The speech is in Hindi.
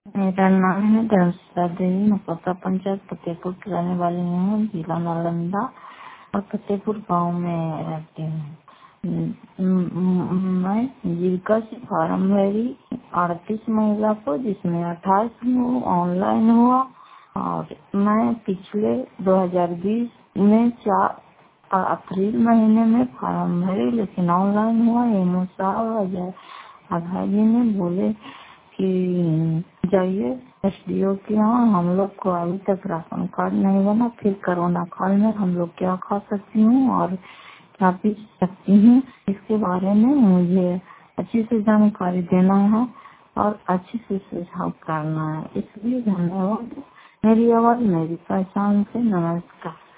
मेरा नाम है धर्मशाला देवी। मैं पता पंचायत फतेहपुर की रहने वाली हूँ, जिला नालंदा, और फतेहपुर गांव में रहती हूँ। मैं जीविका से फॉर्म भरी 38 महिला को, जिसमें 28 ऑनलाइन हुआ। और मैं पिछले 2020 में 4 अप्रैल महीने में फॉर्म भरी, लेकिन ऑनलाइन हुआ। एमओ साहब आधार जी ने बोले कि जाइए एसडीओ के यहाँ। हम लोग को अभी तक राशन कार्ड नहीं बना। फिर कोरोना काल में हम लोग क्या खा सकती हूँ और क्या पी सकती हूँ, इसके बारे में मुझे अच्छी से जानकारी देना है और अच्छी से सुझाव करना है। इसलिए धन्यवाद। मेरी आवाज मेरी पहचान से। नमस्कार।